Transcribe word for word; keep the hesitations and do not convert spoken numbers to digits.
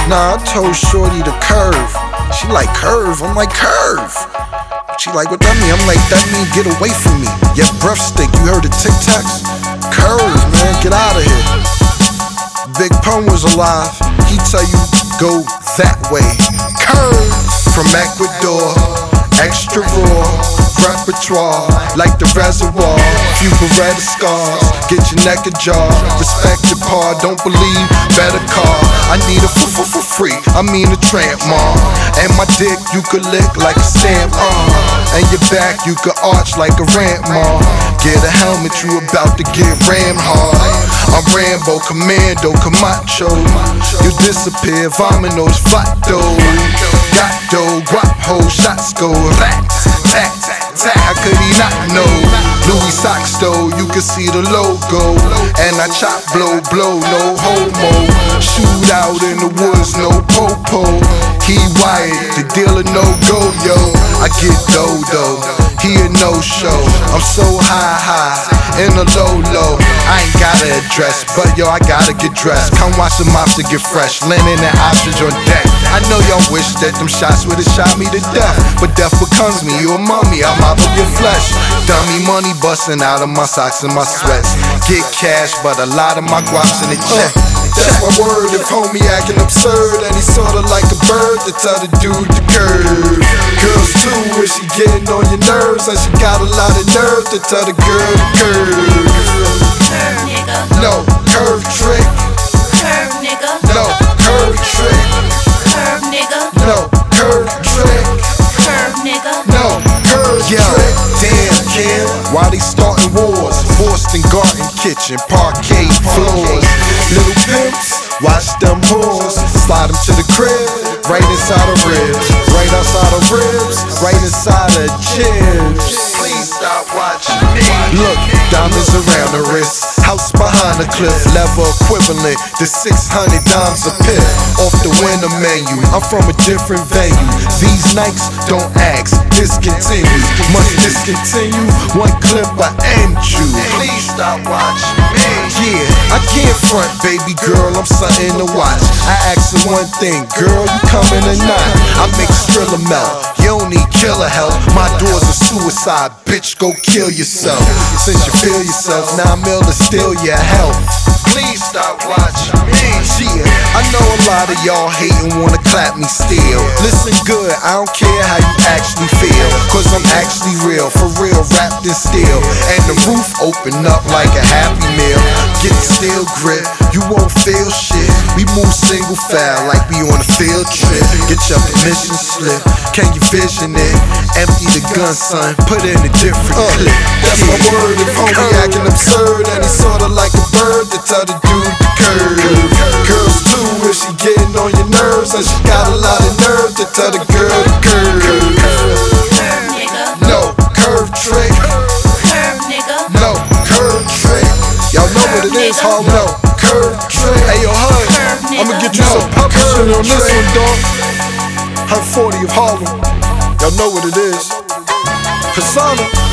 Nah, I told Shorty to curve. She like, curve? I'm like, curve. She like, what that mean? I'm like, that mean get away from me. Your breath stink, you heard the Tic Tacs? Curve, man, get out of here. Big Pun was alive, he tell you go that way. Curve from Ecuador, extra raw, repertoire like the reservoir. Few Beretta scars, get your neck ajar. Respect your par, don't believe, better call. I need a f f for free, I mean a tramp mom. And my dick you could lick like a stamp arm. And your back you could arch like a ramp mom. Get a helmet, you about to get rammed hard. I'm Rambo, Commando, Camacho. You disappear, Vaminos, Vato. Got dough, guap ho, shots go. Rat, tat, tat, how could he not know? Louis socks though, you can see the logo. And I chop, blow, blow, no homo. Shoot out in the woods, no popo. He wired, the dealer no go, yo. I get dough though, he a no show. I'm so high, high, in a low, low. I ain't got an address, but yo, I gotta get dressed. Come watch the mobster get fresh, linen and options on deck. I know y'all wish that them shots would've shot me to death, but death becomes me, you a mummy, I'm out of your flesh. Dummy money busting out of my socks and my sweats. Get cash, but a lot of my guaps in the check. That's my word, if homie acting absurd, and he sorta like a bird to tell the dude to curve. Girls too, when she getting on your nerves, and she got a lot of nerve to tell the girl to curve. Curve, nigga. No, curve trick. Curve, nigga. No, curve trick. Curve, nigga. No, curve trick. Curve, nigga. No, curve Yo, trick. damn, kid. Why they starting wars? Boston garden kitchen, parquet floors. Little pimps, watch them whores. Slide them to the crib, right inside of ribs. Right outside of ribs, right inside of chips. Please stop watching me. Look, diamonds around the wrist. House behind the cliff, level equivalent to six hundred dimes a pip. Off the winner menu, I'm from a different venue. These Nikes don't ask, discontinue. Must discontinue, one clip I end you. Please stop watching me. Yeah, I can't front, baby girl, I'm something to watch. I ask her one thing, girl, you coming or not? I make Skrilla melt, you don't need killer help. My door's a suicide, bitch, go kill yourself. Since you feel yourself, now I'm ill to steal your health. Please stop watching me. Yeah, I know a lot of y'all hate and wanna clap me still. Listen good, I don't care how you actually feel, cause I'm actually real, for real, wrapped in steel. And the roof open up like a Happy Meal. Get the steel grip, you won't feel shit. We move single file like we on a field trip. Get your permission slip, can you vision it? Empty the gun, son, put in a different uh, clip. That's my word, if homie acting absurd, and he's sorta like a bird to tell the dude to curve. Girls too, if she getting on your nerves, and she got a lot of nerve to tell the girl to curve. Curve, nigga. No, curve trick. Curve, nigga. No, curve trick. Y'all know what it is, Harlem. No, curve trick. Hey yo, Hud, I'ma get you some publishing on this one, dog. Hud forty of Harlem. Y'all know what it is. Persona.